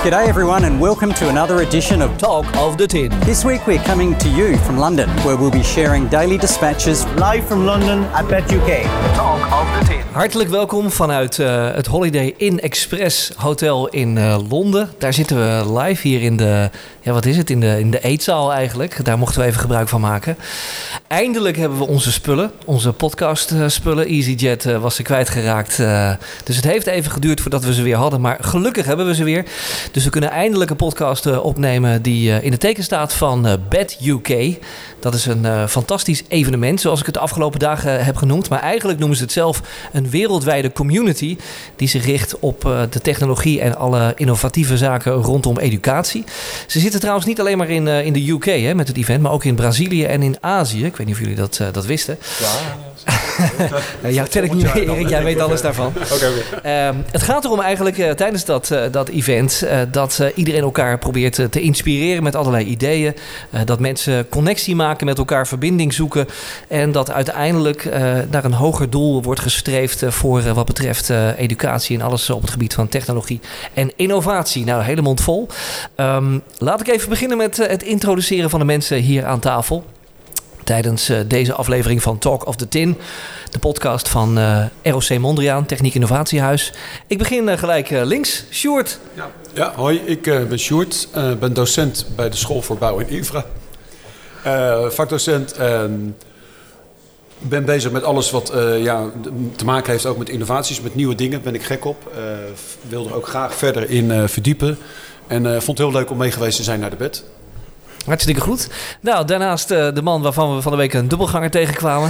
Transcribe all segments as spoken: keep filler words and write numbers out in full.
G'day everyone and welcome to another edition of Talk of the Tin. This week we're coming to you from London, where we'll be sharing daily dispatches live from London at Bet U K. Talk of the Tin. Hartelijk welkom vanuit uh, het Holiday Inn Express Hotel in uh, Londen. Daar zitten we live hier in de, ja wat is het, in de, in de eetzaal eigenlijk. Daar mochten we even gebruik van maken. Eindelijk hebben we onze spullen, onze podcast uh, spullen. EasyJet uh, was ze kwijtgeraakt. Uh, dus het heeft even geduurd voordat we ze weer hadden. Maar gelukkig hebben we ze weer. Dus we kunnen eindelijk een podcast uh, opnemen die uh, in het teken staat van uh, Bet U K. Dat is een uh, fantastisch evenement, zoals ik het de afgelopen dagen uh, heb genoemd. Maar eigenlijk noemen ze het zelf een wereldwijde community die zich richt op uh, de technologie en alle innovatieve zaken rondom educatie. Ze zitten trouwens niet alleen maar in, uh, in de U K hè, met het event, maar ook in Brazilië en in Azië. Ik weet niet of jullie dat, uh, dat wisten. Ja, ja, ja tel ik niet mee, Erik. Jij weet alles daarvan. Okay, okay. Um, het gaat erom eigenlijk uh, tijdens dat, uh, dat event uh, dat uh, iedereen elkaar probeert uh, te inspireren met allerlei ideeën. Uh, dat mensen connectie maken met elkaar, verbinding zoeken. En dat uiteindelijk uh, naar een hoger doel wordt gestreefd uh, voor uh, wat betreft uh, educatie en alles op het gebied van technologie en innovatie. Nou, hele mond vol. Um, laat ik even beginnen met uh, het introduceren van de mensen hier aan tafel. Tijdens uh, deze aflevering van Talk of the Tin, de podcast van uh, R O C Mondriaan, Techniek Innovatiehuis. Ik begin uh, gelijk uh, links. Sjoerd. Ja, ja hoi, ik uh, ben Sjoerd. Ik uh, ben docent bij de School voor Bouw en Infra. Uh, vakdocent. En ben bezig met alles wat uh, ja, te maken heeft ook met innovaties, met nieuwe dingen. Daar ben ik gek op. Uh, wil er ook graag verder in uh, verdiepen. En uh, vond het heel leuk om mee geweest te zijn naar de bed. Hartstikke goed. Nou, daarnaast uh, de man waarvan we van de week een dubbelganger tegenkwamen.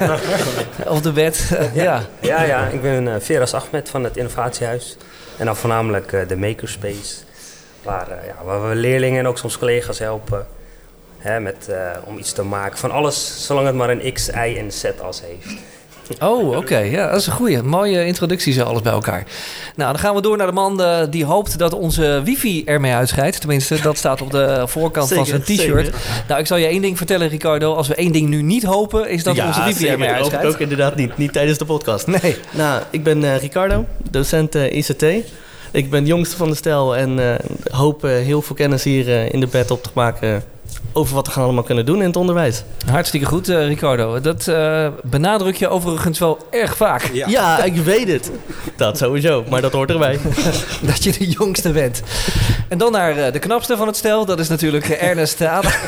Op de bed. Uh, ja. Ja. ja, ja, ik ben uh, Feras Ahmed van het Innovatiehuis. En dan voornamelijk uh, de Makerspace. Waar, uh, ja, waar we leerlingen en ook soms collega's helpen. Hè, met, uh, om iets te maken van alles, zolang het maar een X, Y en Z-as heeft. Oh, oké. Okay. Ja, dat is een goeie. Mooie introductie zo alles bij elkaar. Nou, dan gaan we door naar de man uh, die hoopt dat onze wifi ermee uitscheidt. Tenminste, dat staat op de voorkant zeker, van zijn t-shirt. Zeker. Nou, ik zal je één ding vertellen, Ricardo. Als we één ding nu niet hopen, is dat ja, onze wifi zeker. ermee uitscheidt. Dat hoop ik ook inderdaad niet. Niet tijdens de podcast. Nee. Nou, ik ben uh, Ricardo, docent uh, I C T. Ik ben de jongste van de stel en uh, hoop uh, heel veel kennis hier uh, in de bed op te maken over wat we gaan allemaal kunnen doen in het onderwijs. Hartstikke goed, uh, Ricardo. Dat uh, benadruk je overigens wel erg vaak. Ja. ja, ik weet het. Dat sowieso, maar dat hoort erbij. Dat je de jongste bent. En dan naar uh, de knapste van het stel. Dat is natuurlijk uh, Ernest Adriaans.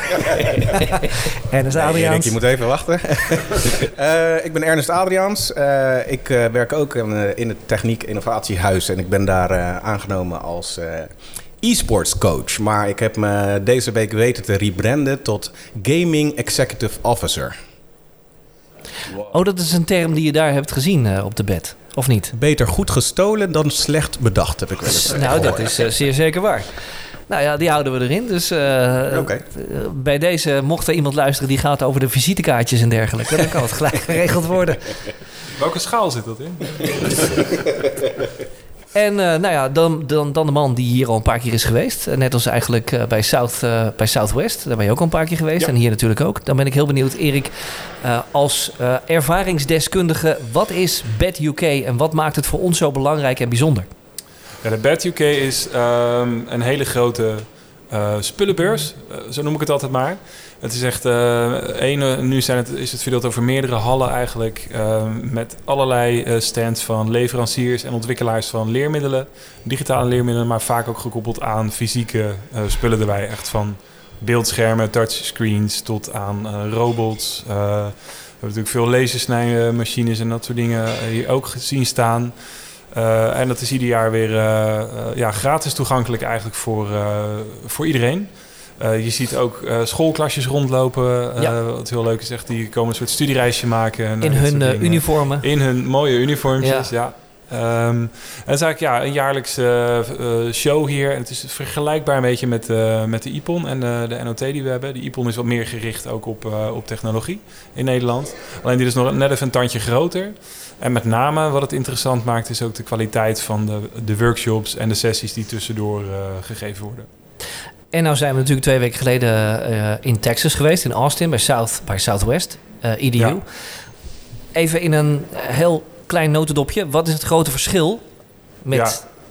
Ernest Adriaans. Nee, je moet even wachten. uh, ik ben Ernest Adriaans. Uh, ik uh, werk ook in, uh, in het Techniek Innovatiehuis. En ik ben daar uh, aangenomen als Uh, e-sports coach, maar ik heb me deze week weten te rebranden tot Gaming Executive Officer. Oh, dat is een term die je daar hebt gezien uh, op de bed, of niet? Beter goed gestolen dan slecht bedacht, heb ik wel eens Nou, gehoord. Dat is uh, zeer zeker waar. Nou ja, die houden we erin. Dus uh, okay. uh, bij deze mocht er iemand luisteren die gaat over de visitekaartjes en dergelijke. Dan kan het gelijk geregeld worden. Welke schaal zit dat in? En uh, nou ja, dan, dan, dan de man die hier al een paar keer is geweest. Uh, net als eigenlijk uh, bij, South, uh, bij Southwest. Daar ben je ook al een paar keer geweest. Ja. En hier natuurlijk ook. Dan ben ik heel benieuwd, Erik, uh, als uh, ervaringsdeskundige. Wat is Bet U K en wat maakt het voor ons zo belangrijk en bijzonder? Ja, de Bet U K is um, een hele grote uh, spullenbeurs. Uh, zo noem ik het altijd maar. Het is echt, uh, een, nu zijn het, is het verdeeld over meerdere hallen eigenlijk. Uh, met allerlei uh, stands van leveranciers en ontwikkelaars van leermiddelen. Digitale leermiddelen, maar vaak ook gekoppeld aan fysieke uh, spullen erbij. Echt van beeldschermen, touchscreens tot aan uh, robots. Uh, we hebben natuurlijk veel lasersnijmachines en dat soort dingen hier ook gezien staan. Uh, en dat is ieder jaar weer uh, uh, ja, gratis toegankelijk eigenlijk voor, uh, voor iedereen. Uh, je ziet ook uh, schoolklasjes rondlopen, uh, ja. Wat heel leuk is echt. Die komen een soort studiereisje maken. En, in hun uh, uniformen. In hun mooie uniformjes, ja. ja. Um, en het is eigenlijk ja, een jaarlijkse uh, show hier. En het is vergelijkbaar een beetje met, uh, met de I P O N en uh, de N O T die we hebben. De I P O N is wat meer gericht ook op, uh, op technologie in Nederland. Alleen dit is nog net even een tandje groter. En met name wat het interessant maakt is ook de kwaliteit van de, de workshops en de sessies die tussendoor uh, gegeven worden. En nou zijn we natuurlijk twee weken geleden uh, in Texas geweest, in Austin, bij, South, bij Southwest, uh, E D U. Ja. Even in een heel klein notendopje, wat is het grote verschil met ja.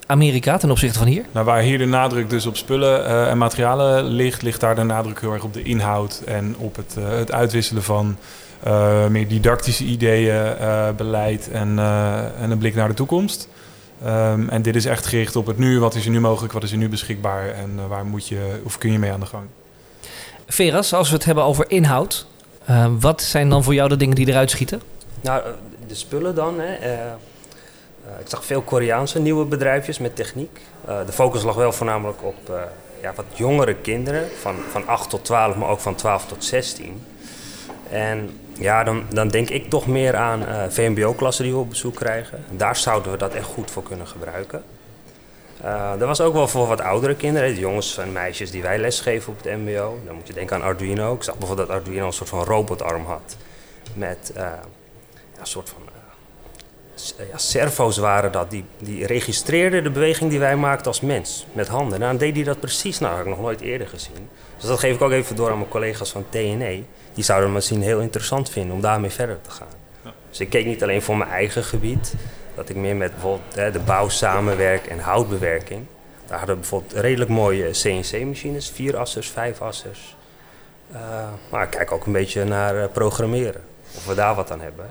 Amerika ten opzichte van hier? Nou, waar hier de nadruk dus op spullen uh, en materialen ligt, ligt daar de nadruk heel erg op de inhoud en op het, uh, het uitwisselen van uh, meer didactische ideeën, uh, beleid en, uh, en een blik naar de toekomst. Um, en dit is echt gericht op het nu. Wat is er nu mogelijk? Wat is er nu beschikbaar? En uh, waar moet je of kun je mee aan de gang? Veras, als we het hebben over inhoud, uh, wat zijn dan voor jou de dingen die eruit schieten? Nou, de spullen dan. Hè. Uh, uh, ik zag veel Koreaanse nieuwe bedrijfjes met techniek. Uh, de focus lag wel voornamelijk op uh, ja, wat jongere kinderen, van, van acht tot twaalf, maar ook van twaalf tot zestien. En ja, dan, dan denk ik toch meer aan uh, V M B O-klassen die we op bezoek krijgen. Daar zouden we dat echt goed voor kunnen gebruiken. Uh, er was ook wel voor wat oudere kinderen, de jongens en meisjes die wij lesgeven op het M B O. Dan moet je denken aan Arduino. Ik zag bijvoorbeeld dat Arduino een soort van robotarm had. Met uh, ja, een soort van uh, ja, servo's waren dat. Die, die registreerden de beweging die wij maakten als mens met handen. En dan deed hij dat precies. Nou, dat heb ik nog nooit eerder gezien. Dus dat geef ik ook even door aan mijn collega's van T N E. Die zouden het misschien heel interessant vinden om daarmee verder te gaan. Ja. Dus ik keek niet alleen voor mijn eigen gebied. Dat ik meer met bijvoorbeeld hè, de bouw samenwerk en houtbewerking. Daar hadden we bijvoorbeeld redelijk mooie C N C-machines. Vier-assers, vijf-assers. Uh, maar ik kijk ook een beetje naar uh, programmeren. Of we daar wat aan hebben.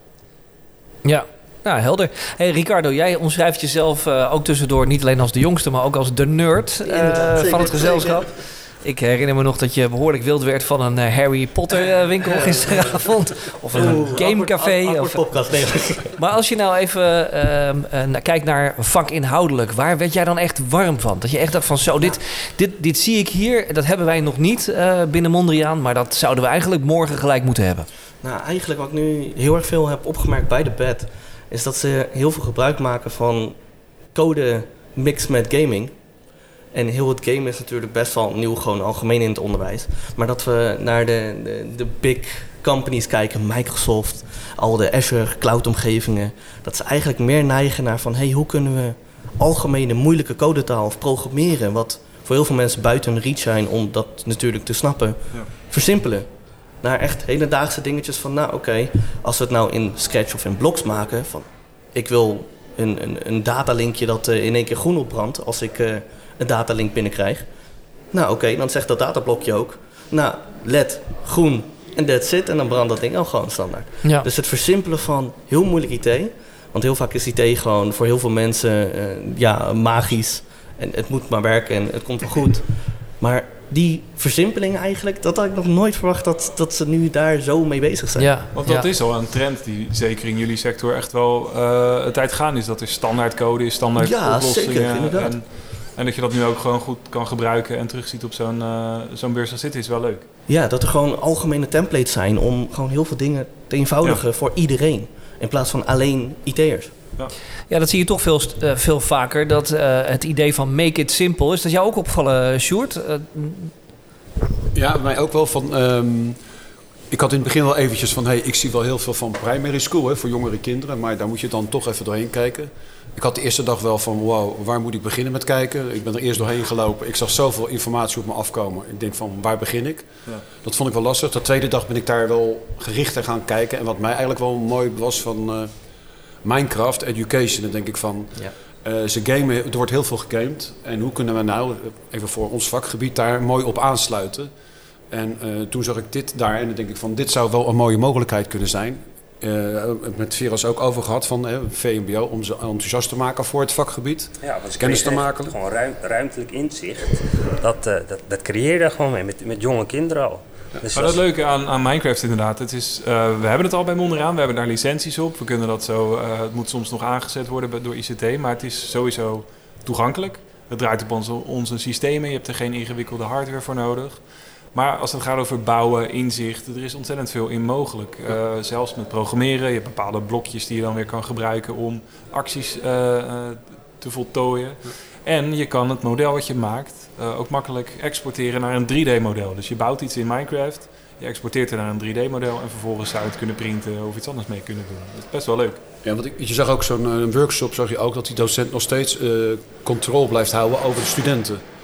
Ja, nou helder. Hey Ricardo, jij omschrijft jezelf uh, ook tussendoor niet alleen als de jongste, maar ook als de nerd uh, ja, van het gezelschap. Zeker. Ik herinner me nog dat je behoorlijk wild werd van een uh, Harry Potter uh, winkel gisteravond. Of een Oeh, gamecafé. Of, podcast, nee. Maar als je nou even uh, uh, kijkt naar vakinhoudelijk, waar werd jij dan echt warm van? Dat je echt dacht van zo, dit, dit, dit zie ik hier, dat hebben wij nog niet uh, binnen Mondriaan, maar dat zouden we eigenlijk morgen gelijk moeten hebben. Nou, eigenlijk wat ik nu heel erg veel heb opgemerkt bij de B E T, is dat ze heel veel gebruik maken van code mixed met gaming. En heel het game is natuurlijk best wel nieuw, gewoon algemeen in het onderwijs. Maar dat we naar de, de, de big companies kijken, Microsoft, al de Azure cloud-omgevingen. Dat ze eigenlijk meer neigen naar van, hey, hoe kunnen we algemene moeilijke codetaal of programmeren, wat voor heel veel mensen buiten hun reach zijn om dat natuurlijk te snappen, ja. versimpelen. Naar echt hedendaagse dingetjes van, nou oké, okay, als we het nou in Scratch of in Blocks maken, van ik wil een, een, een datalinkje dat uh, in één keer groen opbrandt als ik uh, een datalink binnenkrijg. Nou oké, okay, dan zegt dat datablokje ook, nou L E D, groen en that's it. En dan brandt dat ding ook gewoon standaard. Ja. Dus het versimpelen van heel moeilijk I T, want heel vaak is I T gewoon voor heel veel mensen uh, ja, magisch. En het moet maar werken en het komt wel goed. Maar die versimpeling eigenlijk, dat had ik nog nooit verwacht dat, dat ze nu daar zo mee bezig zijn. Ja, want dat ja. is al een trend die zeker in jullie sector echt wel uh, een tijd gaan is. Dat er standaard code is, standaard ja, oplossingen. Zeker, inderdaad. En, en dat je dat nu ook gewoon goed kan gebruiken en terugziet op zo'n, uh, zo'n beurs als dit is wel leuk. Ja, dat er gewoon algemene templates zijn om gewoon heel veel dingen te eenvoudigen ja. voor iedereen. In plaats van alleen I T'ers. Ja. ja, dat zie je toch veel, uh, veel vaker. Dat uh, het idee van make it simple, is dat jou ook opgevallen, Sjoerd? Uh, ja, mij ook wel van... Um, ik had in het begin wel eventjes van... Hey, ik zie wel heel veel van primary school hè, voor jongere kinderen. Maar daar moet je dan toch even doorheen kijken. Ik had de eerste dag wel van... Wow, waar moet ik beginnen met kijken? Ik ben er eerst doorheen gelopen. Ik zag zoveel informatie op me afkomen. Ik denk van, waar begin ik? Ja. Dat vond ik wel lastig. De tweede dag ben ik daar wel gerichter gaan kijken. En wat mij eigenlijk wel mooi was van... Uh, Minecraft Education, dan denk ik van, ja. uh, ze gamen, er wordt heel veel gegamed. En hoe kunnen we nou, even voor ons vakgebied, daar mooi op aansluiten? En uh, toen zag ik dit daar en dan denk ik van, dit zou wel een mooie mogelijkheid kunnen zijn. Uh, met Veras ook over gehad van uh, V M B O, om ze enthousiast te maken voor het vakgebied. Ja, want kennis te maken. Gewoon ruim, ruimtelijk inzicht, dat, uh, dat, dat creëer je daar gewoon mee, met, met jonge kinderen al. Ja. Dus maar dat leuke aan, aan Minecraft inderdaad, het is, uh, we hebben het al bij Mondriaan, we hebben daar licenties op. We kunnen dat zo, uh, het moet soms nog aangezet worden door I C T, maar het is sowieso toegankelijk. Het draait op onze, onze systemen, je hebt er geen ingewikkelde hardware voor nodig. Maar als het gaat over bouwen, inzicht, er is ontzettend veel in mogelijk. Uh, zelfs met programmeren, je hebt bepaalde blokjes die je dan weer kan gebruiken om acties uh, uh, te voltooien. Ja. En je kan het model wat je maakt uh, ook makkelijk exporteren naar een drie D-model. Dus je bouwt iets in Minecraft, je exporteert het naar een drie D-model... en vervolgens zou je het kunnen printen of iets anders mee kunnen doen. Dat is best wel leuk. Ja, want ik, je zag ook zo'n uh, workshop, zag je ook dat die docent nog steeds uh, controle blijft houden over de studenten.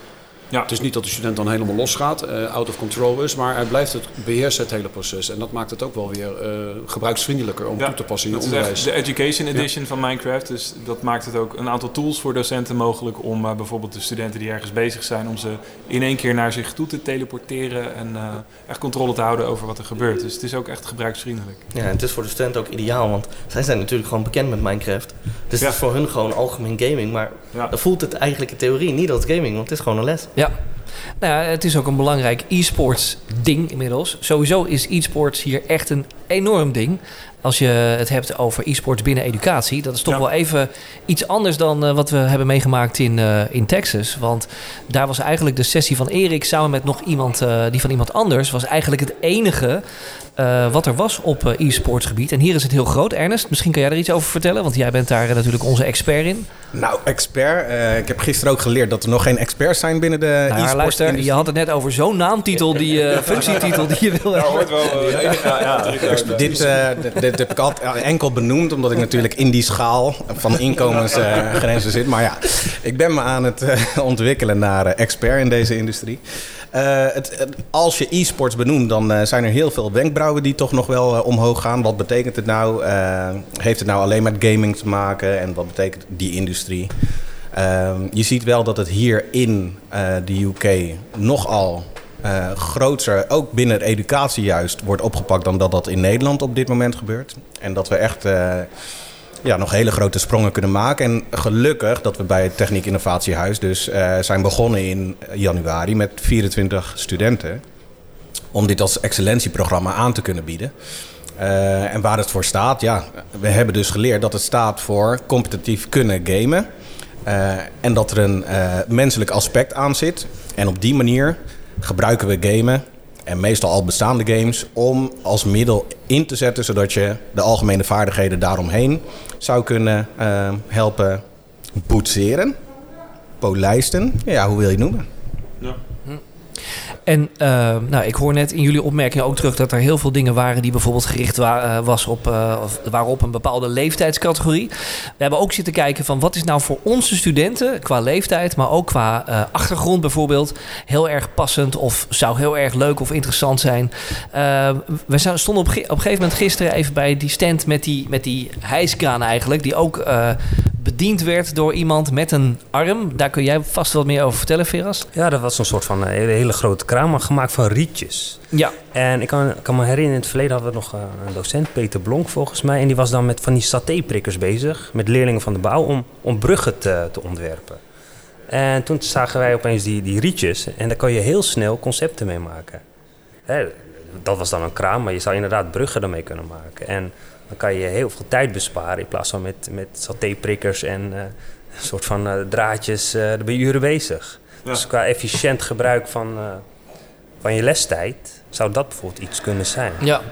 Ja. Het is niet dat de student dan helemaal losgaat, uh, out of control is, maar hij blijft het beheersen, het hele proces. En dat maakt het ook wel weer uh, gebruiksvriendelijker om ja, toe te passen in je onderwijs. De Education Edition ja. van Minecraft, dus dat maakt het ook een aantal tools voor docenten mogelijk om uh, bijvoorbeeld de studenten die ergens bezig zijn, om ze in één keer naar zich toe te teleporteren en uh, echt controle te houden over wat er gebeurt. Dus het is ook echt gebruiksvriendelijk. Ja, en het is voor de studenten ook ideaal, want zij zijn natuurlijk gewoon bekend met Minecraft. Dus ja. het is voor hun gewoon algemeen gaming, maar ja. dan voelt het eigenlijk in theorie niet als gaming, want het is gewoon een les. Ja. Nou ja, het is ook een belangrijk e-sports ding inmiddels. Sowieso is e-sports hier echt een enorm ding. Als je het hebt over e-sports binnen educatie. Dat is toch ja. wel even iets anders dan uh, wat we hebben meegemaakt in, uh, in Texas. Want daar was eigenlijk de sessie van Erik samen met nog iemand, uh, die van iemand anders, was eigenlijk het enige uh, wat er was op uh, e-sports gebied. En hier is het heel groot. Ernest, misschien kan jij er iets over vertellen, want jij bent daar uh, natuurlijk onze expert in. Nou, expert. Uh, ik heb gisteren ook geleerd dat er nog geen experts zijn binnen de nou, e-sports. Luister, industrie. Je had het net over zo'n naamtitel, die uh, functietitel die je wil hebben. Ja, hoort wel. Uh, ja, ja, ja. Dit, uh, dit, dit heb ik altijd enkel benoemd, omdat ik natuurlijk in die schaal van inkomensgrenzen uh, zit. Maar ja, ik ben me aan het uh, ontwikkelen naar uh, expert in deze industrie. Uh, het, het, als je e-sports benoemt, dan uh, zijn er heel veel wenkbrauwen die toch nog wel uh, omhoog gaan. Wat betekent het nou? Uh, heeft het nou alleen met gaming te maken? En wat betekent die industrie? Uh, je ziet wel dat het hier in uh, de U K nogal uh, groter, ook binnen educatie juist, wordt opgepakt dan dat dat in Nederland op dit moment gebeurt. En dat we echt uh, ja, nog hele grote sprongen kunnen maken. En gelukkig dat we bij het Techniek Innovatiehuis dus uh, zijn begonnen in januari met vierentwintig studenten. Om dit als excellentieprogramma aan te kunnen bieden. Uh, en waar het voor staat, ja, we hebben dus geleerd dat het staat voor competitief kunnen gamen. Uh, en dat er een uh, menselijk aspect aan zit. En op die manier gebruiken we gamen, en meestal al bestaande games, om als middel in te zetten, zodat je de algemene vaardigheden daaromheen zou kunnen uh, helpen boetseren, polijsten. Ja, hoe wil je het noemen? Ja. En uh, nou, ik hoor net in jullie opmerkingen ook terug dat er heel veel dingen waren die bijvoorbeeld gericht wa- uh, was op, uh, of waren op een bepaalde leeftijdscategorie. We hebben ook zitten kijken van wat is nou voor onze studenten qua leeftijd, maar ook qua uh, achtergrond bijvoorbeeld heel erg passend of zou heel erg leuk of interessant zijn. Uh, we stonden op, ge- op een gegeven moment gisteren even bij die stand met die, met die hijskraan eigenlijk, die ook uh, bediend werd door iemand met een arm. Daar kun jij vast wat meer over vertellen, Veras. Ja, dat was een soort van een hele, hele grote kraan, maar gemaakt van rietjes. Ja. En ik kan, kan me herinneren, in het verleden hadden we nog uh, een docent, Peter Blonk volgens mij. En die was dan met van die satéprikkers bezig, met leerlingen van de bouw, om, om bruggen te, te ontwerpen. En toen zagen wij opeens die, die rietjes. En daar kan je heel snel concepten mee maken. Hè, dat was dan een kraan, maar je zou inderdaad bruggen daarmee kunnen maken. En dan kan je heel veel tijd besparen in plaats van met, met satéprikkers en uh, een soort van uh, draadjes. Uh, daar ben je uren bezig. Ja. Dus qua efficiënt gebruik van, uh, van je lestijd zou dat bijvoorbeeld iets kunnen zijn. Ja.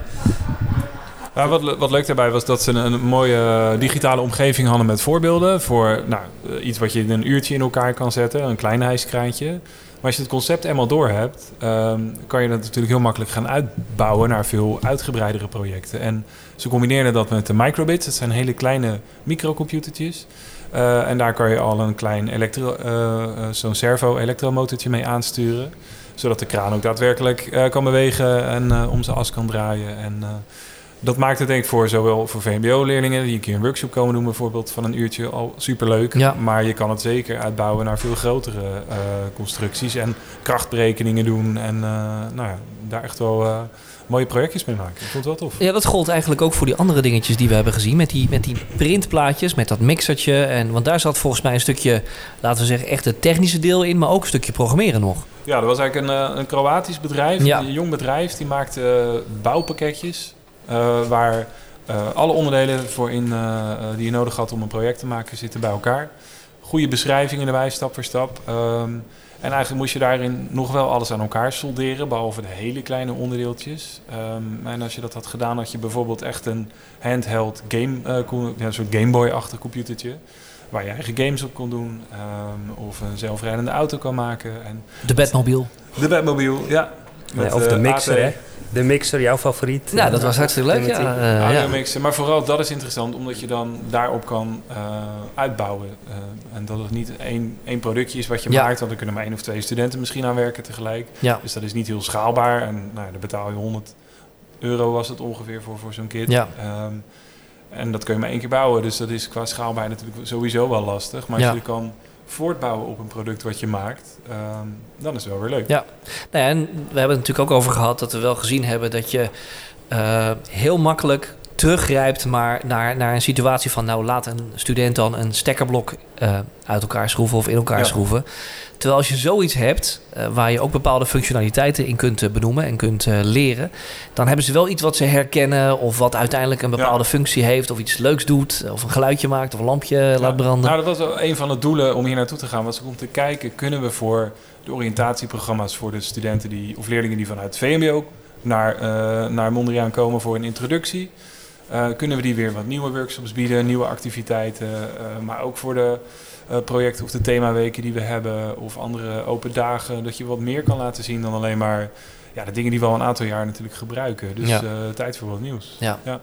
Ja, wat, wat leuk daarbij was dat ze een, een mooie digitale omgeving hadden met voorbeelden voor nou, iets wat je in een uurtje in elkaar kan zetten, een klein hijskraantje. Maar als je het concept eenmaal door hebt, um, kan je dat natuurlijk heel makkelijk gaan uitbouwen naar veel uitgebreidere projecten. En ze combineerden dat met de microbits. Dat zijn hele kleine microcomputertjes. Uh, en daar kan je al een klein elektro, uh, uh, zo'n servo-elektromotortje mee aansturen. Zodat de kraan ook daadwerkelijk uh, kan bewegen en uh, om zijn as kan draaien. En uh, dat maakt het denk ik voor zowel voor V M B O-leerlingen die een keer een workshop komen doen bijvoorbeeld van een uurtje al superleuk. Ja. Maar je kan het zeker uitbouwen naar veel grotere uh, constructies en krachtberekeningen doen. En uh, nou ja, daar echt wel uh, mooie projectjes mee maken. Ik vond het wel tof. Ja, dat gold eigenlijk ook voor die andere dingetjes die we hebben gezien. Met die, met die printplaatjes, met dat mixertje. En, want daar zat volgens mij een stukje, laten we zeggen, echt het technische deel in. Maar ook een stukje programmeren nog. Ja, dat was eigenlijk een, een Kroatisch bedrijf. Ja. Een jong bedrijf. Die maakte uh, bouwpakketjes. Uh, waar uh, alle onderdelen voor in, uh, die je nodig had om een project te maken zitten bij elkaar. Goede beschrijvingen erbij, stap voor stap. Um, en eigenlijk moest je daarin nog wel alles aan elkaar solderen, behalve de hele kleine onderdeeltjes. Um, en als je dat had gedaan, had je bijvoorbeeld echt een handheld game, uh, ja, een soort Gameboy-achtig computertje, waar je eigen games op kon doen, um, of een zelfrijdende auto kan maken. En de Batmobile. De Batmobile, ja. Nee, of de uh, mixer, A T. hè? De mixer, jouw favoriet. Nou, dat was hartstikke leuk. Ja, uh, audio ja. mixen. Maar vooral dat is interessant, omdat je dan daarop kan uh, uitbouwen. Uh, en dat het niet één, één productje is wat je Ja. maakt. Want er kunnen maar één of twee studenten misschien aan werken tegelijk. Ja. Dus dat is niet heel schaalbaar. En nou, dan betaal je honderd euro was het ongeveer voor, voor zo'n kit. Ja. Um, en dat kun je maar één keer bouwen. Dus dat is qua schaalbaar natuurlijk sowieso wel lastig. Maar als Ja. je kan voortbouwen op een product wat je maakt, um, dan is het wel weer leuk. Ja, nou ja, en we hebben het natuurlijk ook over gehad dat we wel gezien hebben dat je uh, heel makkelijk teruggrijpt maar naar, naar een situatie van, nou, laat een student dan een stekkerblok uh, uit elkaar schroeven of in elkaar Ja. schroeven. Terwijl als je zoiets hebt, uh, waar je ook bepaalde functionaliteiten in kunt uh, benoemen en kunt uh, leren, dan hebben ze wel iets wat ze herkennen of wat uiteindelijk een bepaalde Ja. functie heeft of iets leuks doet of een geluidje maakt of een lampje Ja. laat branden. Nou, dat was wel een van de doelen om hier naartoe te gaan. Was ook om te kijken, kunnen we voor de oriëntatieprogramma's voor de studenten die, of leerlingen die vanuit het V M B O naar, uh, naar Mondriaan komen voor een introductie. Uh, kunnen we die weer wat nieuwe workshops bieden, nieuwe activiteiten. Uh, maar ook voor de uh, projecten of de themaweken die we hebben of andere open dagen. Dat je wat meer kan laten zien dan alleen maar ja, de dingen die we al een aantal jaar natuurlijk gebruiken. Dus Ja. uh, tijd voor wat nieuws. Ja. Ja.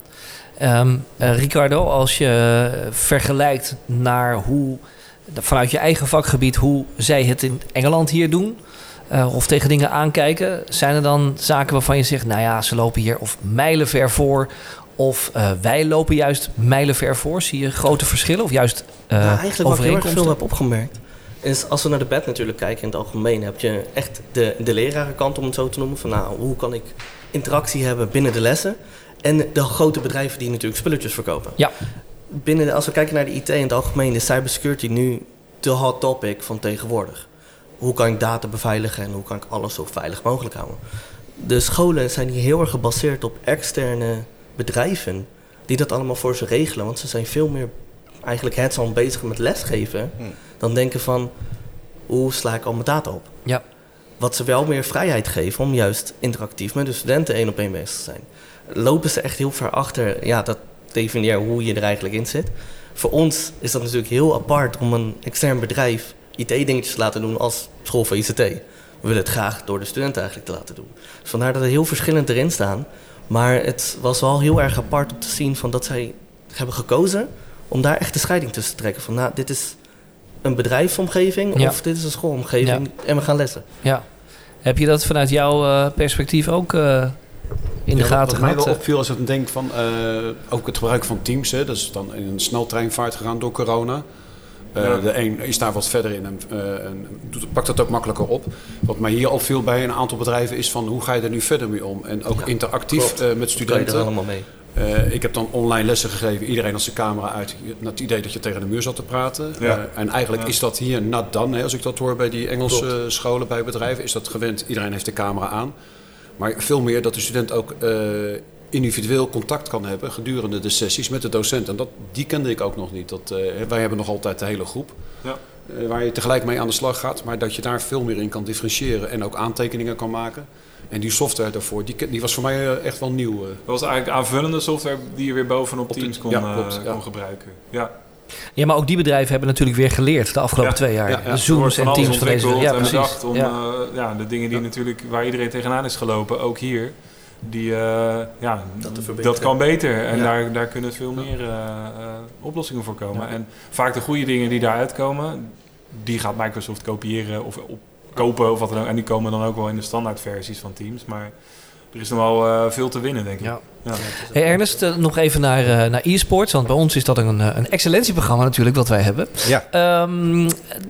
Um, uh, Ricardo, als je vergelijkt naar hoe, vanuit je eigen vakgebied, hoe zij het in Engeland hier doen, uh, of tegen dingen aankijken, zijn er dan zaken waarvan je zegt, nou ja, ze lopen hier of mijlenver voor, of uh, wij lopen juist mijlenver voor? Zie je grote verschillen of juist uh, nou, eigenlijk wat ik heel erg overeenkomsten? veel heb opgemerkt, is als we naar de bed natuurlijk kijken in het algemeen, heb je echt de, de lerarenkant, om het zo te noemen, van nou, hoe kan ik interactie hebben binnen de lessen, en de grote bedrijven die natuurlijk spulletjes verkopen. Ja. Binnen de, als we kijken naar de I T in het algemeen, is cybersecurity nu de hot topic van tegenwoordig. Hoe kan ik data beveiligen en hoe kan ik alles zo veilig mogelijk houden? De scholen zijn hier heel erg gebaseerd op externe bedrijven die dat allemaal voor ze regelen. Want ze zijn veel meer eigenlijk hands-on bezig met lesgeven Hmm. dan denken van, hoe sla ik al mijn data op? Ja. Wat ze wel meer vrijheid geven om juist interactief met de studenten één op één bezig te zijn. Lopen ze echt heel ver achter, ja, dat definieert hoe je er eigenlijk in zit. Voor ons is dat natuurlijk heel apart om een extern bedrijf I T-dingetjes te laten doen als school voor I C T. We willen het graag door de studenten eigenlijk te laten doen. Dus vandaar dat er heel verschillend erin staan. Maar het was wel heel erg apart om te zien van dat zij hebben gekozen om daar echt de scheiding tussen te trekken. Van nou, dit is een bedrijfsomgeving Ja. of dit is een schoolomgeving en we gaan lessen. Ja. Heb je dat vanuit jouw uh, perspectief ook uh, in de Ja, gaten wat mij gehad? wel opviel als ik denk van uh, ook het gebruik van Teams. Hè, dat is dan in een sneltreinvaart gegaan door corona. Uh, Ja. De een is daar wat verder in en, uh, en doet, pakt dat ook makkelijker op. Wat mij hier opviel bij een aantal bedrijven is van hoe ga je er nu verder mee om? En ook Ja, interactief klopt. uh, met Kan je er studenten. allemaal mee? Uh, ik heb dan online lessen gegeven. Iedereen als de camera uit. Met het idee dat je tegen de muur zat te praten. Ja. Uh, en eigenlijk Ja. is dat hier not done. Hè, als ik dat hoor bij die Engelse Klopt. scholen, bij bedrijven. Is dat gewend. Iedereen heeft de camera aan. Maar veel meer dat de student ook uh, individueel contact kan hebben gedurende de sessies met de docent. En dat, die kende ik ook nog niet. Dat, uh, wij hebben nog altijd de hele groep. Ja. Uh, waar je tegelijk mee aan de slag gaat. Maar dat je daar veel meer in kan differentiëren. En ook aantekeningen kan maken. En die software daarvoor, die, die was voor mij uh, echt wel nieuw. Uh. Dat was eigenlijk aanvullende software die je weer bovenop Op de- Teams kon, ja, uh, klopt, ja. kon gebruiken. Ja. Ja, maar ook die bedrijven hebben natuurlijk weer geleerd de afgelopen Ja. twee jaar. Ja, ja. De Er Zooms wordt en van alles Teams van deze. ontwikkeld Ja, en precies. bedacht om Ja. uh, ja, de dingen die Ja. natuurlijk waar iedereen tegenaan is gelopen, ook hier, die uh, ja, Dat te dat, verbeteren. kan beter. En Ja. daar, daar kunnen veel meer uh, uh, oplossingen voor komen. En vaak de goede dingen die daaruit komen, die gaat Microsoft kopiëren of op, kopen of wat dan ook. En die komen dan ook wel in de standaardversies van Teams. Maar er is nog wel uh, veel te winnen, denk ik. Ja. Ja. Hey Ernest, uh, nog even naar, uh, naar e-sports. Want bij ons is dat een, een excellentieprogramma natuurlijk wat wij hebben. Ja. Um,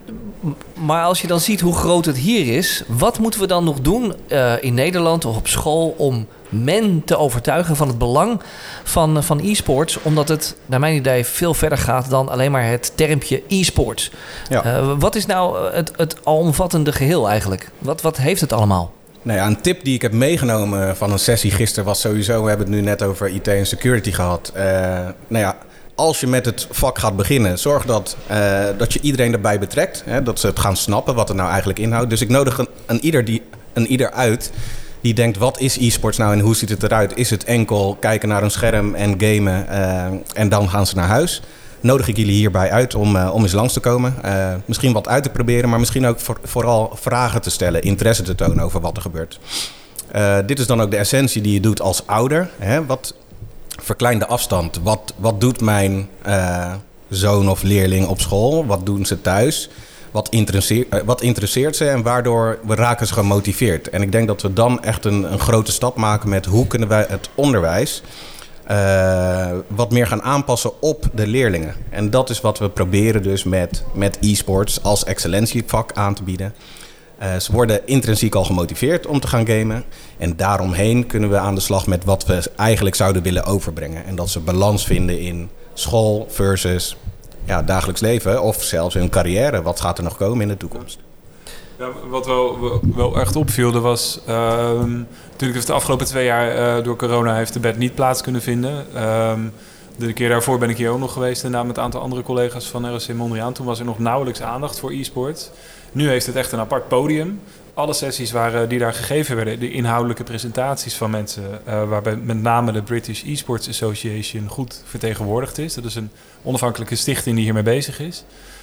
maar als je dan ziet hoe groot het hier is, wat moeten we dan nog doen uh, in Nederland of op school om men te overtuigen van het belang van, van e-sports? Omdat het, naar mijn idee, veel verder gaat dan alleen maar het termpje e-sports. Ja. Uh, wat is nou het, het alomvattende geheel eigenlijk? Wat, wat heeft het allemaal? Nou ja, een tip die ik heb meegenomen van een sessie gisteren was sowieso, we hebben het nu net over I T en security gehad. Uh, nou ja, als je met het vak gaat beginnen, zorg dat, uh, dat je iedereen erbij betrekt. Hè, dat ze het gaan snappen wat het nou eigenlijk inhoudt. Dus ik nodig een, een, ieder, die, een ieder uit die denkt, wat is e-sports nou en hoe ziet het eruit? Is het enkel kijken naar een scherm en gamen uh, en dan gaan ze naar huis? Nodig ik jullie hierbij uit om, uh, om eens langs te komen. Uh, misschien wat uit te proberen, maar misschien ook voor, vooral vragen te stellen. Interesse te tonen over wat er gebeurt. Uh, dit is dan ook de essentie die je doet als ouder. Hè? Wat verkleint de afstand? Wat, wat doet mijn uh, zoon of leerling op school? Wat doen ze thuis? Wat interesseert, uh, wat interesseert ze en waardoor we raken ze gemotiveerd? En ik denk dat we dan echt een, een grote stap maken met hoe kunnen wij het onderwijs uh, wat meer gaan aanpassen op de leerlingen. En dat is wat we proberen dus met, met e-sports als excellentievak aan te bieden. Uh, ze worden intrinsiek al gemotiveerd om te gaan gamen. En daaromheen kunnen we aan de slag met wat we eigenlijk zouden willen overbrengen. En dat ze balans vinden in school versus ja, dagelijks leven of zelfs hun carrière. Wat gaat er nog komen in de toekomst? Ja, wat wel, wel echt opviel, was uh, natuurlijk heeft de afgelopen twee jaar uh, door corona heeft de bed niet plaats kunnen vinden. Uh, de keer daarvoor ben ik hier ook nog geweest, inderdaad met een aantal andere collega's van R O C Mondriaan. Toen was er nog nauwelijks aandacht voor e-sport. Nu heeft het echt een apart podium. Alle sessies waren, die daar gegeven werden, de inhoudelijke presentaties van mensen, uh, waarbij met name de British E-Sports Association goed vertegenwoordigd is. Dat is een onafhankelijke stichting die hiermee bezig is.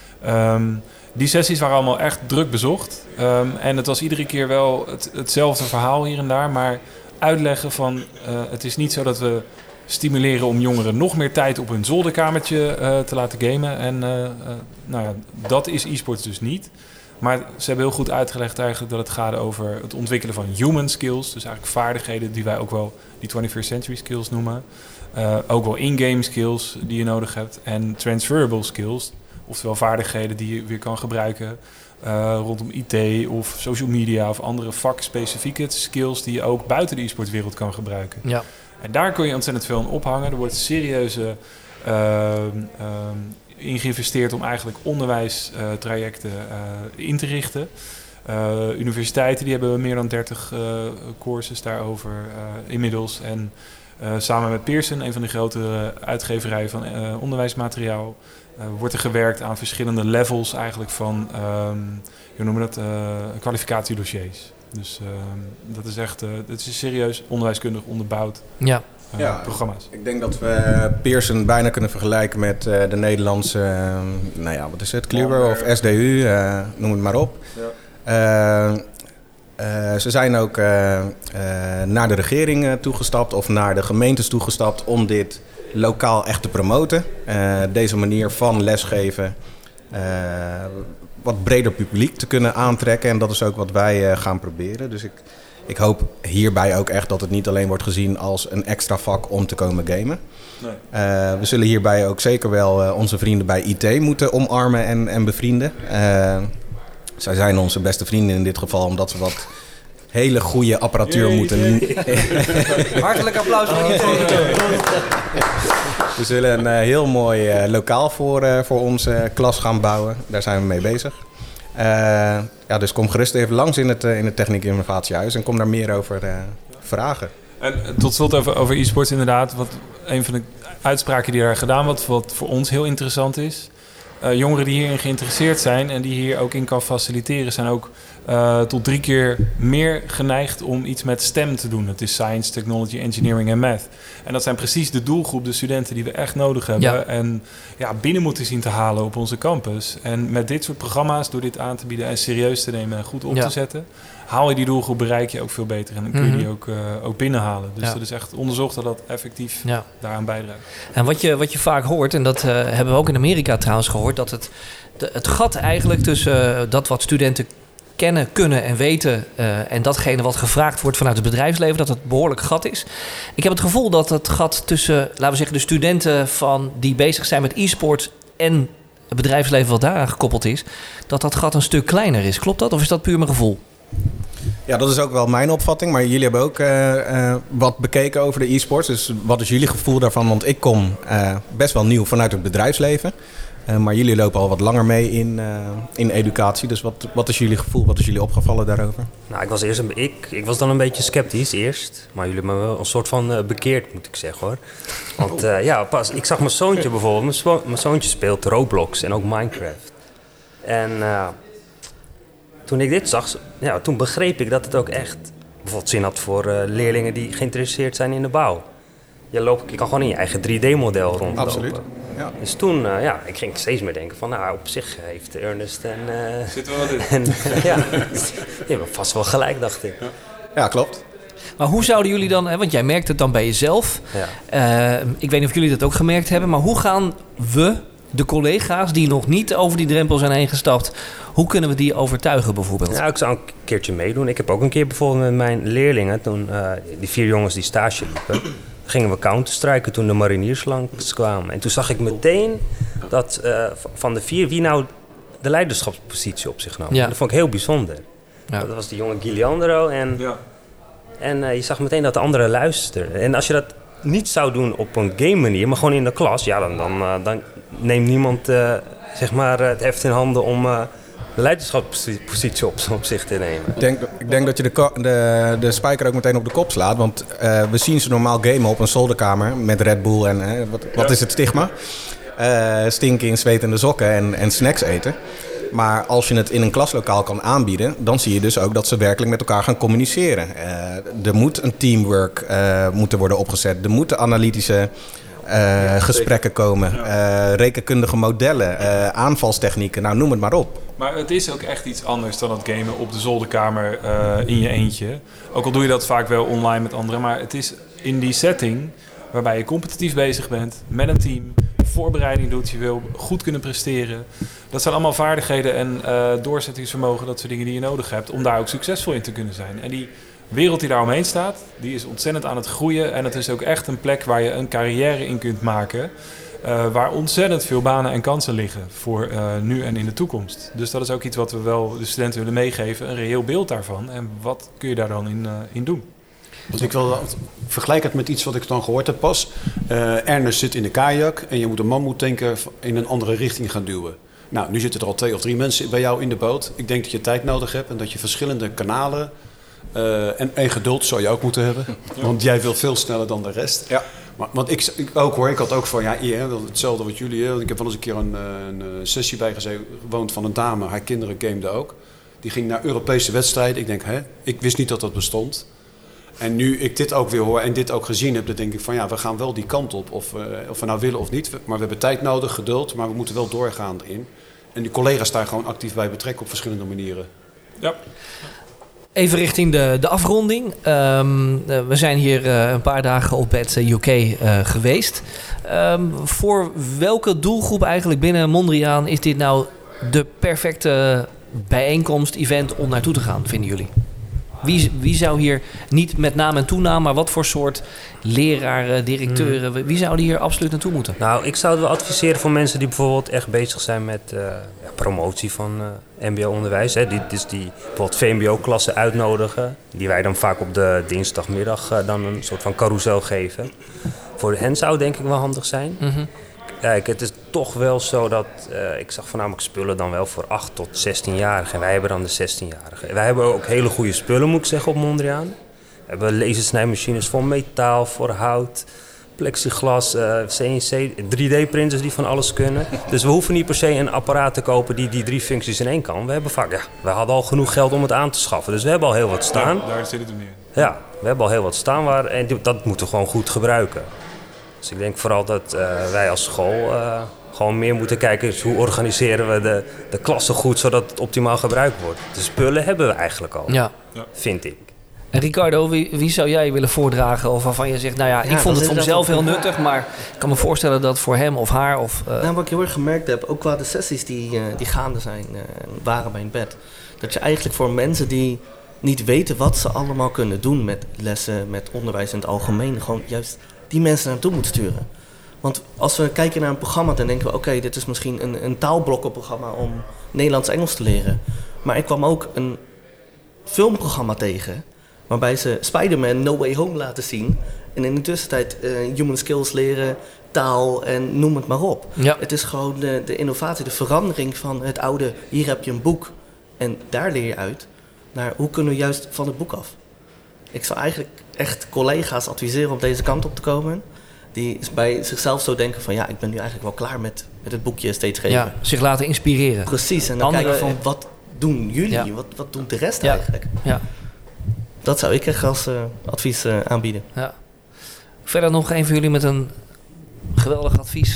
Um, die sessies waren allemaal echt druk bezocht. Um, en het was iedere keer wel het, hetzelfde verhaal hier en daar, maar uitleggen van uh, het is niet zo dat we stimuleren om jongeren nog meer tijd op hun zolderkamertje uh, te laten gamen. En uh, uh, nou ja, dat is e-sports dus niet. Maar ze hebben heel goed uitgelegd eigenlijk dat het gaat over het ontwikkelen van human skills. Dus eigenlijk vaardigheden die wij ook wel die twenty-first century skills noemen. Uh, ook wel in-game skills die je nodig hebt. En transferable skills, oftewel vaardigheden die je weer kan gebruiken uh, rondom I T of social media of andere vakspecifieke skills die je ook buiten de e-sportwereld kan gebruiken. Ja. En daar kun je ontzettend veel aan ophangen. Er wordt serieuze uh, uh, in geïnvesteerd om eigenlijk onderwijstrajecten uh, in te richten. Uh, universiteiten die hebben meer dan dertig uh, courses daarover uh, inmiddels. En uh, samen met Pearson, een van de grotere uitgeverijen van uh, onderwijsmateriaal, uh, wordt er gewerkt aan verschillende levels eigenlijk van um, hoe noemen we dat, uh, kwalificatiedossiers. Dus uh, dat is echt, uh, dat is serieus onderwijskundig onderbouwd. Ja. Uh, ja, programma's. Ik denk dat we Pearson bijna kunnen vergelijken met uh, de Nederlandse, uh, nou ja, wat is het, Cleaver of S D U, uh, noem het maar op. Ja. Uh, uh, ze zijn ook uh, uh, naar de regering uh, toegestapt of naar de gemeentes toegestapt om dit lokaal echt te promoten. Uh, deze manier van lesgeven, uh, wat breder publiek te kunnen aantrekken. En dat is ook wat wij uh, gaan proberen. Dus ik... Ik hoop hierbij ook echt dat het niet alleen wordt gezien als een extra vak om te komen gamen. Nee. Uh, we zullen hierbij ook zeker wel uh, onze vrienden bij I T moeten omarmen en, en bevrienden. Uh, zij zijn onze beste vrienden in dit geval, omdat we wat hele goede apparatuur jee, moeten... Jee. Hartelijk applaus voor I T. We zullen een uh, heel mooi uh, lokaal voor, uh, voor onze klas gaan bouwen. Daar zijn we mee bezig. Uh, ja, dus kom gerust even langs in het, uh, in het Techniek Innovatiehuis en kom daar meer over uh, vragen. En tot slot over, over e-sports inderdaad. Wat, een van de uitspraken die daar gedaan wordt, wat voor ons heel interessant is. Uh, jongeren die hierin geïnteresseerd zijn en die hier ook in kan faciliteren, zijn ook uh, tot drie keer meer geneigd om iets met STEM te doen. Het is Science, Technology, Engineering en Math. En dat zijn precies de doelgroep, de studenten die we echt nodig hebben. Ja. En ja, binnen moeten zien te halen op onze campus. En met dit soort programma's, door dit aan te bieden en serieus te nemen en goed op ja. te zetten, haal je die doelgroep, bereik je ook veel beter. En dan kun je mm-hmm. die ook, uh, ook binnenhalen. Dus ja. dat is echt onderzocht dat dat effectief ja. daaraan bijdraagt. En wat je, wat je vaak hoort, en dat uh, hebben we ook in Amerika trouwens gehoord, dat het, de, het gat eigenlijk tussen uh, dat wat studenten kennen, kunnen en weten uh, en datgene wat gevraagd wordt vanuit het bedrijfsleven, dat het behoorlijk gat is. Ik heb het gevoel dat het gat tussen, laten we zeggen, de studenten van die bezig zijn met e-sport en het bedrijfsleven wat daaraan gekoppeld is, dat dat gat een stuk kleiner is. Klopt dat of is dat puur mijn gevoel? Ja, dat is ook wel mijn opvatting. Maar jullie hebben ook uh, uh, wat bekeken over de e-sports. Dus wat is jullie gevoel daarvan? Want ik kom uh, best wel nieuw vanuit het bedrijfsleven. Uh, maar jullie lopen al wat langer mee in, uh, in educatie. Dus wat, wat is jullie gevoel? Wat is jullie opgevallen daarover? Nou, ik was, eerst een, ik, ik was dan een beetje sceptisch eerst. Maar jullie hebben me wel een soort van uh, bekeerd, moet ik zeggen hoor. Want uh, ja, pas, ik zag mijn zoontje bijvoorbeeld. Mijn, zo, mijn zoontje speelt Roblox en ook Minecraft. En uh, toen ik dit zag, ja, toen begreep ik dat het ook echt bijvoorbeeld zin had voor uh, leerlingen die geïnteresseerd zijn in de bouw. Je, loopt, je kan gewoon in je eigen drie D-model rondlopen. Absoluut. Ja. Dus toen, uh, ja, ik ging steeds meer denken van, nou, op zich heeft Ernest en... Uh, Zit er wel in. En, uh, ja, die hebben vast wel gelijk, dacht ik. Ja, klopt. Maar hoe zouden jullie dan, hè, want jij merkt het dan bij jezelf. Ja. Uh, ik weet niet of jullie dat ook gemerkt hebben, maar hoe gaan we, de collega's die nog niet over die drempel zijn heen gestapt, hoe kunnen we die overtuigen bijvoorbeeld? Nou, ik zou een keertje meedoen. Ik heb ook een keer bijvoorbeeld met mijn leerlingen, toen uh, die vier jongens die stage liepen, gingen we Counter-Strike toen de mariniers langs kwamen. En toen zag ik meteen dat uh, van de vier wie nou de leiderschapspositie op zich nam. Ja. Dat vond ik heel bijzonder. Ja. Dat was die jonge Guiliandro en, Ja. en uh, je zag meteen dat de anderen luisterden. En als je dat niet zou doen op een game manier, maar gewoon in de klas, ja, dan, dan, uh, dan neemt niemand uh, zeg maar, het heft in handen om uh, de leiderschapspositie op, op zich te nemen. Ik denk, ik denk dat je de, ko- de, de spijker ook meteen op de kop slaat. Want uh, we zien ze normaal gamen op een zolderkamer met Red Bull en uh, wat, wat is het stigma? Uh, stinken in zwetende sokken en, en snacks eten. Maar als je het in een klaslokaal kan aanbieden, dan zie je dus ook dat ze werkelijk met elkaar gaan communiceren. Uh, er moet een teamwork uh, moeten worden opgezet. Er moeten analytische uh, ja, gesprekken komen. Uh, rekenkundige modellen, uh, aanvalstechnieken, nou noem het maar op. Maar het is ook echt iets anders dan het gamen op de zolderkamer uh, in je eentje. Ook al doe je dat vaak wel online met anderen. Maar het is in die setting waarbij je competitief bezig bent met een team, voorbereiding doet, je wil goed kunnen presteren. Dat zijn allemaal vaardigheden en uh, doorzettingsvermogen, dat soort dingen die je nodig hebt om daar ook succesvol in te kunnen zijn. En die wereld die daar omheen staat, die is ontzettend aan het groeien. En het is ook echt een plek waar je een carrière in kunt maken. Uh, waar ontzettend veel banen en kansen liggen voor uh, nu en in de toekomst. Dus dat is ook iets wat we wel de studenten willen meegeven. Een reëel beeld daarvan. En wat kun je daar dan in, uh, in doen? Want ik wil vergelijk het met iets wat ik dan gehoord heb pas. Uh, Ernest zit in de kajak en je moet een mammoetanker in een andere richting gaan duwen. Nou, nu zitten er al twee of drie mensen bij jou in de boot. Ik denk dat je tijd nodig hebt en dat je verschillende kanalen uh, en, en geduld zou je ook moeten hebben. Want jij wil veel sneller dan de rest. Ja. Maar, want ik, ik ook hoor, ik had ook van, ja, hier, hetzelfde wat jullie. Hè. Ik heb wel eens een keer een, een sessie bijgewoond van een dame. Haar kinderen gameden ook. Die ging naar Europese wedstrijden. Ik denk, hè, ik wist niet dat dat bestond. En nu ik dit ook weer hoor en dit ook gezien heb, dan denk ik van ja, we gaan wel die kant op. Of, uh, of we nou willen of niet. Maar we hebben tijd nodig, geduld, maar we moeten wel doorgaan erin. En die collega's daar gewoon actief bij betrekken op verschillende manieren. Ja. Even richting de, de afronding. Um, uh, we zijn hier uh, een paar dagen op het U K uh, geweest. Um, voor welke doelgroep eigenlijk binnen Mondriaan is dit nou de perfecte bijeenkomst, event om naartoe te gaan, vinden jullie? Wie, wie zou hier, niet met naam en toenaam, maar wat voor soort leraren, directeuren, hmm. wie zouden hier absoluut naartoe moeten? Nou, ik zou het wel adviseren voor mensen die bijvoorbeeld echt bezig zijn met uh, ja, promotie van uh, M B O-onderwijs. Hè. Die, dus die bijvoorbeeld V M B O-klassen uitnodigen, die wij dan vaak op de dinsdagmiddag uh, dan een soort van carousel geven. Voor hen zou het denk ik wel handig zijn. Mm-hmm. Kijk, het is toch wel zo dat, uh, ik zag voornamelijk spullen dan wel voor acht tot zestienjarigen. En wij hebben dan de zestienjarigen. Wij hebben ook hele goede spullen, moet ik zeggen, op Mondriaan. We hebben lasersnijmachines voor metaal, voor hout, plexiglas, uh, C N C, drie D-printers die van alles kunnen. Dus we hoeven niet per se een apparaat te kopen die die drie functies in één kan. We hebben vaak, ja, we hadden al genoeg geld om het aan te schaffen. Dus we hebben al heel wat staan. Ja, daar zit het hem neer. Ja, we hebben al heel wat staan waar, en dat moeten we gewoon goed gebruiken. Dus ik denk vooral dat uh, wij als school uh, gewoon meer moeten kijken, dus hoe organiseren we de, de klassen goed, zodat het optimaal gebruikt wordt. De spullen hebben we eigenlijk al, ja. vind ik. En Ricardo, wie, wie zou jij willen voordragen of waarvan je zegt, nou ja, ja ik vond het voor mezelf heel ook nuttig, maar ik kan me voorstellen dat voor hem of haar of... Uh... Nou, wat ik heel erg gemerkt heb, ook qua de sessies die, uh, die gaande zijn, uh, waren bij een bed, dat je eigenlijk voor mensen die niet weten wat ze allemaal kunnen doen met lessen, met onderwijs in het algemeen, gewoon juist die mensen naartoe moet sturen. Want als we kijken naar een programma, dan denken we, oké, okay, dit is misschien een, een taalblokkenprogramma om Nederlands-Engels te leren. Maar ik kwam ook een filmprogramma tegen, waarbij ze Spider-Man No Way Home laten zien. En in de tussentijd uh, human skills leren, taal en noem het maar op. Ja. Het is gewoon de, de innovatie, de verandering van het oude, hier heb je een boek en daar leer je uit, naar hoe kunnen we juist van het boek af. Ik zou eigenlijk echt collega's adviseren om deze kant op te komen. Die bij zichzelf zo denken van ja, ik ben nu eigenlijk wel klaar met, met het boekje steeds geven. Ja, zich laten inspireren. Precies, en dan Andere, kijken van wat doen jullie? Ja. Wat, wat doet de rest ja. eigenlijk? Ja. Dat zou ik echt als uh, advies uh, aanbieden. Ja. Verder nog een van jullie met een geweldig advies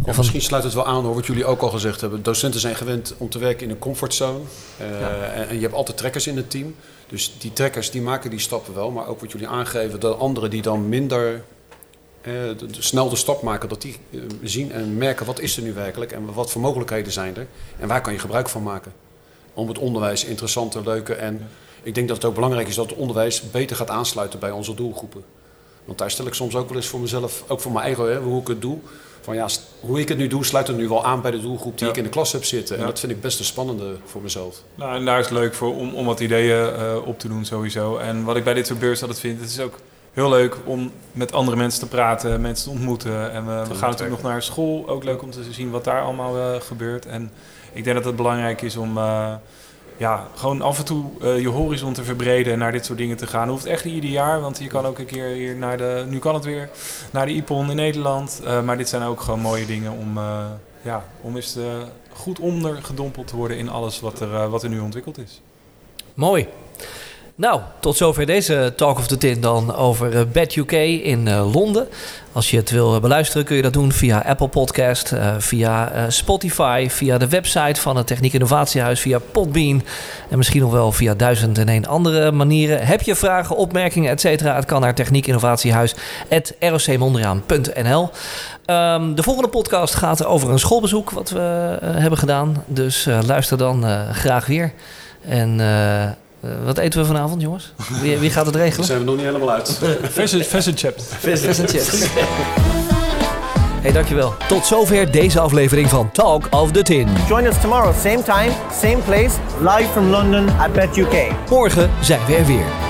Ja, misschien sluit het wel aan hoor, wat jullie ook al gezegd hebben. Docenten zijn gewend om te werken in een comfortzone. Uh, ja. en, en je hebt altijd trekkers in het team. Dus die trekkers die maken die stappen wel. Maar ook wat jullie aangeven, dat anderen die dan minder uh, de, de, snel de stap maken... dat die uh, zien en merken wat is er nu werkelijk en wat voor mogelijkheden zijn er. En waar kan je gebruik van maken. Om het onderwijs interessanter, leuker. En ja. ik denk dat het ook belangrijk is dat het onderwijs beter gaat aansluiten bij onze doelgroepen. Want daar stel ik soms ook wel eens voor mezelf, ook voor mijn eigen, hè, hoe ik het doe... Van ja, hoe ik het nu doe, sluit het nu wel aan bij de doelgroep die ja. ik in de klas heb zitten. En ja. dat vind ik best een spannende voor mezelf. Nou, en daar is het leuk voor om, om wat ideeën uh, op te doen sowieso. En wat ik bij dit soort beurzen altijd vind, het is ook heel leuk om met andere mensen te praten, mensen te ontmoeten. En uh, we gaan natuurlijk nog naar school, ook leuk om te zien wat daar allemaal uh, gebeurt. En ik denk dat het belangrijk is om... Uh, Ja, gewoon af en toe uh, je horizon te verbreden en naar dit soort dingen te gaan. Hoeft echt niet ieder jaar, want je kan ook een keer hier naar de... Nu kan het weer, naar de I P O N in Nederland. Uh, maar dit zijn ook gewoon mooie dingen om, uh, ja, om eens uh, goed ondergedompeld te worden in alles wat er, uh, wat er nu ontwikkeld is. Mooi. Nou, tot zover deze Talk of the Tin dan over uh, Bad U K in uh, Londen. Als je het wil beluisteren kun je dat doen via Apple Podcast, uh, via uh, Spotify, via de website van het Techniek Innovatiehuis, via Podbean en misschien nog wel via duizend en één andere manieren. Heb je vragen, opmerkingen, et cetera? Het kan naar techniekinnovatiehuis at r o c mondriaan punt n l. Um, de volgende podcast gaat over een schoolbezoek wat we uh, hebben gedaan. Dus uh, luister dan uh, graag weer. En... Uh, Uh, wat eten we vanavond, jongens? Wie, wie gaat het regelen? Daar zijn we nog niet helemaal uit. Vis en chips. Vis en chips. Hey, dankjewel. Tot zover deze aflevering van Talk of the Tin. Join us tomorrow, same time, same place, live from London at Bad U K. Morgen zijn we er weer.